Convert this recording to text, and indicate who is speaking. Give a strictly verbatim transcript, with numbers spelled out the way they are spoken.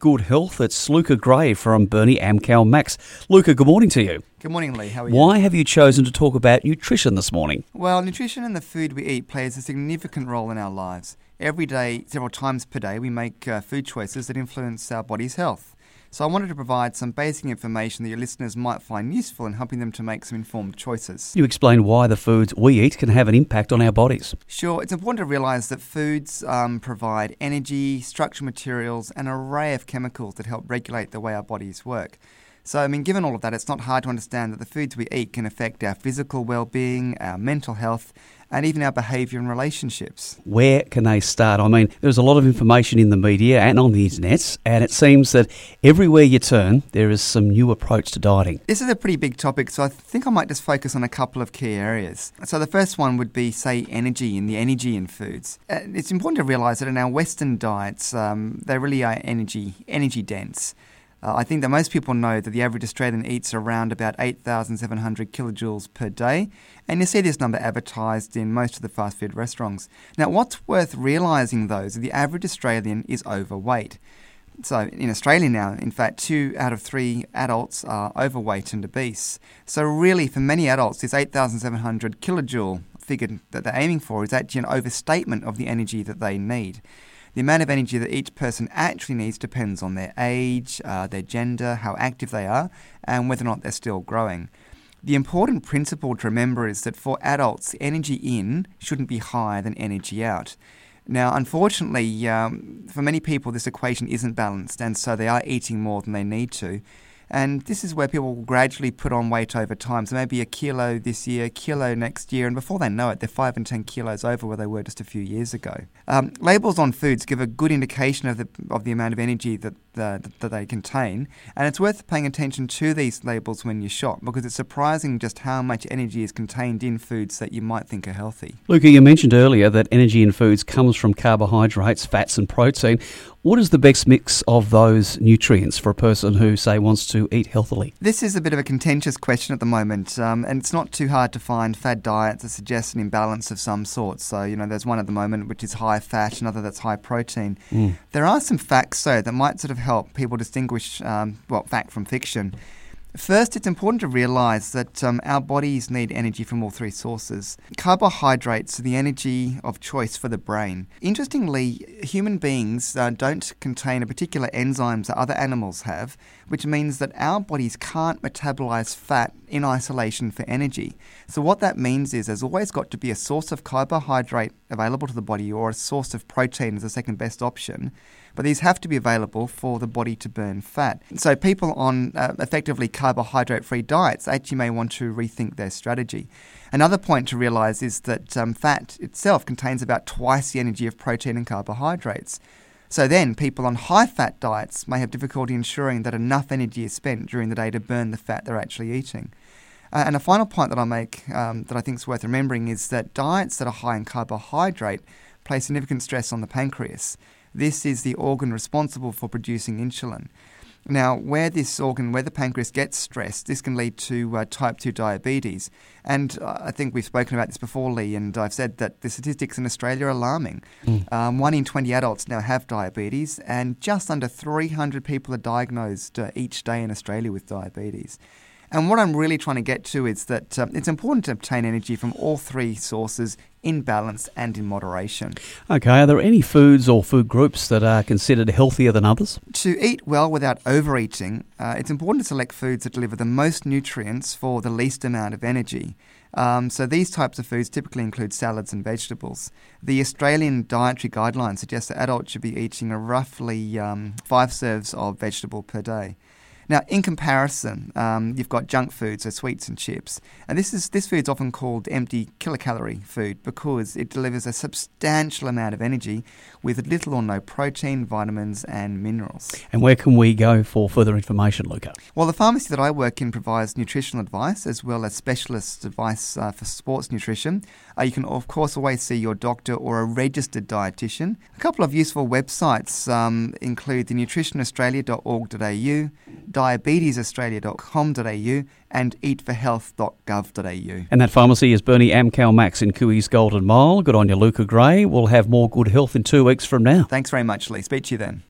Speaker 1: good health. It's Luca Gray from Bernie Amcal Max. Luca, good morning to you.
Speaker 2: Good morning, Lee. How are you?
Speaker 1: Why have you chosen to talk about nutrition this morning?
Speaker 2: Well, nutrition and the food we eat plays a significant role in our lives. Every day, several times per day, we make uh, food choices that influence our body's health. So I wanted to provide some basic information that your listeners might find useful in helping them to make some informed choices.
Speaker 1: You explain why the foods we eat can have an impact on our bodies.
Speaker 2: Sure, it's important to realise that foods um, provide energy, structural materials, and an array of chemicals that help regulate the way our bodies work. So, I mean, given all of that, it's not hard to understand that the foods we eat can affect our physical well-being, our mental health, and even our behaviour and relationships.
Speaker 1: Where can they start? I mean, there's a lot of information in the media and on the internet, and it seems that everywhere you turn, there is some new approach to dieting.
Speaker 2: This is a pretty big topic, so I think I might just focus on a couple of key areas. So the first one would be, say, energy and the energy in foods. Uh, it's important to realise that in our Western diets, um, they really are energy, energy dense. Uh, I think that most people know that the average Australian eats around about eight thousand seven hundred kilojoules per day, and you see this number advertised in most of the fast food restaurants. Now, what's worth realising, though, is that the average Australian is overweight. So in Australia now, in fact, two out of three adults are overweight and obese. So really, for many adults, this eight thousand seven hundred kilojoule figure that they're aiming for is actually an overstatement of the energy that they need. The amount of energy that each person actually needs depends on their age, uh, their gender, how active they are, and whether or not they're still growing. The important principle to remember is that for adults, energy in shouldn't be higher than energy out. Now, unfortunately, um, for many people, this equation isn't balanced, and so they are eating more than they need to. And this is where people will gradually put on weight over time. So maybe a kilo this year, a kilo next year, and before they know it, they're five and ten kilos over where they were just a few years ago. Um, labels on foods give a good indication of the of the amount of energy that uh, that they contain, and it's worth paying attention to these labels when you shop, because it's surprising just how much energy is contained in foods that you might think are healthy.
Speaker 1: Luca, you mentioned earlier that energy in foods comes from carbohydrates, fats and protein. What is the best mix of those nutrients for a person who, say, wants to eat healthily?
Speaker 2: This is a bit of a contentious question at the moment, um, and it's not too hard to find fad diets that suggest an imbalance of some sort. So, you know, there's one at the moment which is high fat, another that's high protein. Mm. There are some facts, though, that might sort of help people distinguish, um, well, fact from fiction. First, it's important to realise that um, our bodies need energy from all three sources. Carbohydrates are the energy of choice for the brain. Interestingly, human beings uh, don't contain a particular enzymes that other animals have, which means that our bodies can't metabolise fat in isolation for energy. So what that means is there's always got to be a source of carbohydrate available to the body, or a source of protein as a second best option. But these have to be available for the body to burn fat. So people on uh, effectively carbohydrate-free diets actually may want to rethink their strategy. Another point to realise is that um, fat itself contains about twice the energy of protein and carbohydrates. So then people on high-fat diets may have difficulty ensuring that enough energy is spent during the day to burn the fat they're actually eating. Uh, and a final point that I make um, that I think is worth remembering is that diets that are high in carbohydrate place significant stress on the pancreas. This is the organ responsible for producing insulin. Now, where this organ, where the pancreas gets stressed, this can lead to uh, type two diabetes. And uh, I think we've spoken about this before, Lee, and I've said that the statistics in Australia are alarming. Mm. Um, one in twenty adults now have diabetes, and just under three hundred people are diagnosed uh, each day in Australia with diabetes. And what I'm really trying to get to is that um, it's important to obtain energy from all three sources in balance and in moderation.
Speaker 1: Okay, are there any foods or food groups that are considered healthier than others?
Speaker 2: To eat well without overeating, uh, it's important to select foods that deliver the most nutrients for the least amount of energy. Um, so these types of foods typically include salads and vegetables. The Australian Dietary Guidelines suggest that adults should be eating a roughly um, five serves of vegetable per day. Now, in comparison, um, you've got junk foods, so sweets and chips. And this is this food's often called empty kilocalorie food because it delivers a substantial amount of energy with little or no protein, vitamins and minerals.
Speaker 1: And where can we go for further information, Luca?
Speaker 2: Well, the pharmacy that I work in provides nutritional advice as well as specialist advice uh, for sports nutrition. Uh, you can, of course, always see your doctor or a registered dietitian. A couple of useful websites um, include the nutrition australia dot org dot a u, diabetes australia dot com dot a u and eat for health dot gov dot a u.
Speaker 1: And that pharmacy is Bernie Amcal Max in Cooey's Golden Mile. Good on you, Luca Gray. We'll have more good health in two weeks from now.
Speaker 2: Thanks very much, Lee. Speak to you then.